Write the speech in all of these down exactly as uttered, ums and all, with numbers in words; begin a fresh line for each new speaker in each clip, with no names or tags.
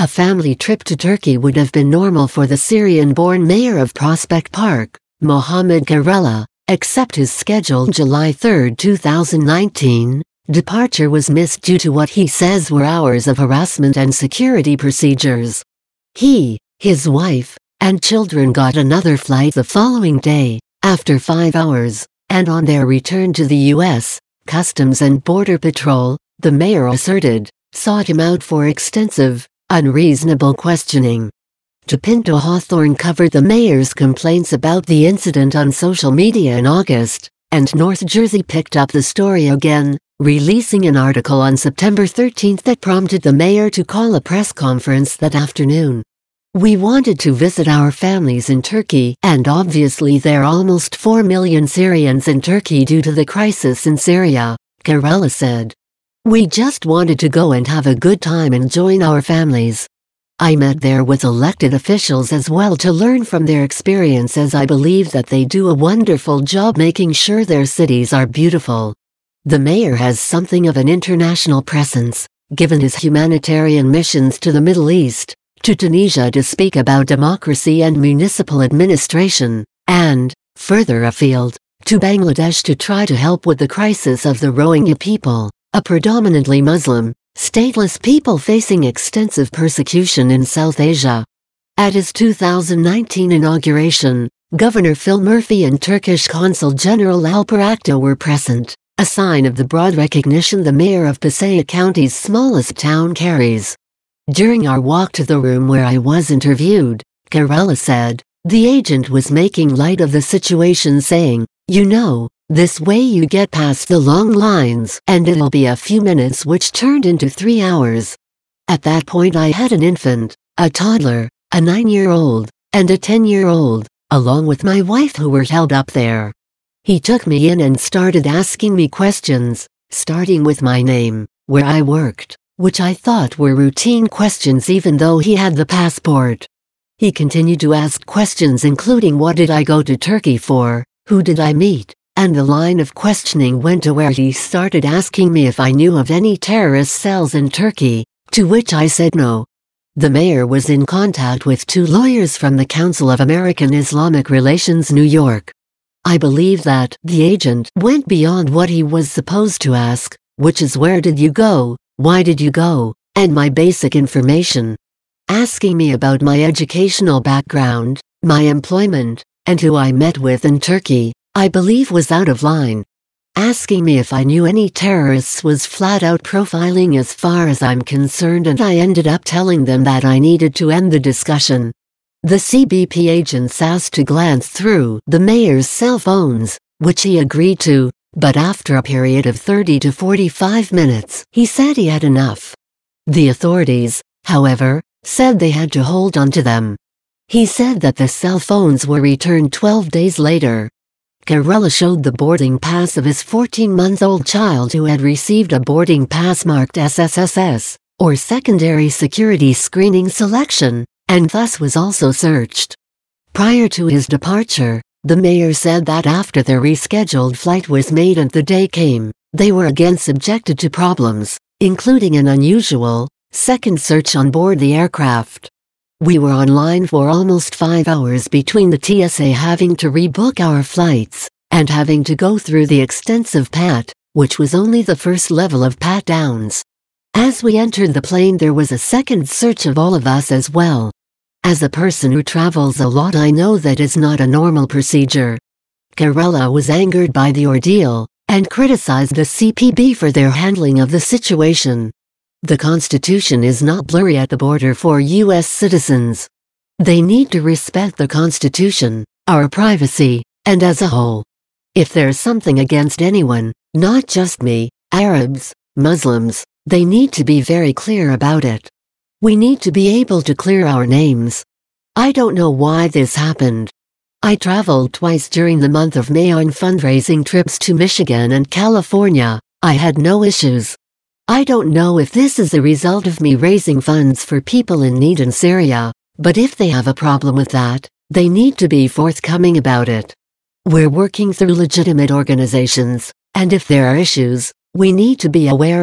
A family trip to Turkey would have been normal for the Syrian-born mayor of Prospect Park, Mohammed Garella, except his scheduled July third two thousand nineteen, departure was missed due to what he says were hours of harassment and security procedures. He, his wife, and children got another flight the following day, after five hours, and on their return to the U S, Customs and Border Patrol, the mayor asserted, sought him out for extensive, unreasonable questioning. Pinto Hawthorne covered the mayor's complaints about the incident on social media in August, and North Jersey picked up the story again, releasing an article on September thirteenth that prompted the mayor to call a press conference that afternoon. "We wanted to visit our families in Turkey, and obviously there are almost four million Syrians in Turkey due to the crisis in Syria," Garella said. "We just wanted to go and have a good time and join our families. I met there with elected officials as well to learn from their experience, as I believe that they do a wonderful job making sure their cities are beautiful." The mayor has something of an international presence, given his humanitarian missions to the Middle East, to Tunisia to speak about democracy and municipal administration, and, further afield, to Bangladesh to try to help with the crisis of the Rohingya people, a predominantly Muslim, stateless people facing extensive persecution in South Asia. At his two thousand nineteen inauguration, Governor Phil Murphy and Turkish Consul General Alper Akta were present, a sign of the broad recognition the mayor of Passaic County's smallest town carries. During our walk to the room where I was interviewed, Garella said, the agent was making light of the situation, saying, "You know, this way you get past the long lines and it'll be a few minutes," which turned into three hours. At that point I had an infant, a toddler, a nine-year-old, and a ten-year-old, along with my wife who were held up there. He took me in and started asking me questions, starting with my name, where I worked, which I thought were routine questions even though he had the passport. He continued to ask questions including what did I go to Turkey for, who did I meet, and the line of questioning went to where he started asking me if I knew of any terrorist cells in Turkey, to which I said no. The mayor was in contact with two lawyers from the Council of American Islamic Relations New York. I believe that the agent went beyond what he was supposed to ask, which is where did you go, why did you go, and my basic information. Asking me about my educational background, my employment, and who I met with in Turkey, I believe was out of line. Asking me if I knew any terrorists was flat out profiling as far as I'm concerned, and I ended up telling them that I needed to end the discussion. The C B P agents asked to glance through the mayor's cell phones, which he agreed to, but after a period of thirty to forty-five minutes, he said he had enough. The authorities, however, said they had to hold on to them. He said that the cell phones were returned twelve days later. Garella showed the boarding pass of his fourteen-month-old child who had received a boarding pass marked S S S S, or Secondary Security Screening Selection, and thus was also searched. Prior to his departure, the mayor said that after their rescheduled flight was made and the day came, they were again subjected to problems, including an unusual, second search on board the aircraft. We were online for almost five hours between the T S A having to rebook our flights, and having to go through the extensive pat, which was only the first level of pat-downs. As we entered the plane there was a second search of all of us as well. As a person who travels a lot, I know that is not a normal procedure. Garella was angered by the ordeal, and criticized the C P B for their handling of the situation. The Constitution is not blurry at the border for U S citizens. They need to respect the Constitution, our privacy, and as a whole. If there's something against anyone, not just me, Arabs, Muslims, they need to be very clear about it. We need to be able to clear our names. I don't know why this happened. I traveled twice during the month of May on fundraising trips to Michigan and California. I had no issues. I don't know if this is the result of me raising funds for people in need in Syria, but if they have a problem with that, they need to be forthcoming about it. We're working through legitimate organizations, and if there are issues, we need to be aware of it,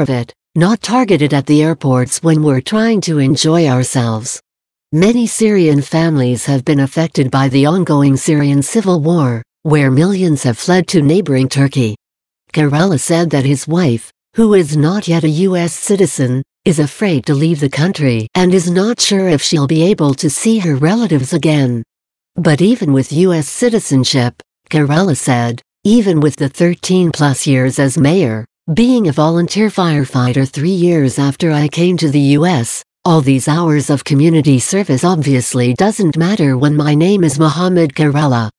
not targeted at the airports when we're trying to enjoy ourselves. Many Syrian families have been affected by the ongoing Syrian civil war, where millions have fled to neighboring Turkey. Karela said that his wife, who is not yet a U S citizen, is afraid to leave the country and is not sure if she'll be able to see her relatives again. But even with U S citizenship, Karela said, even with the thirteen plus years as mayor, being a volunteer firefighter three years after I came to the U S, all these hours of community service obviously doesn't matter when my name is Mohammed Karela.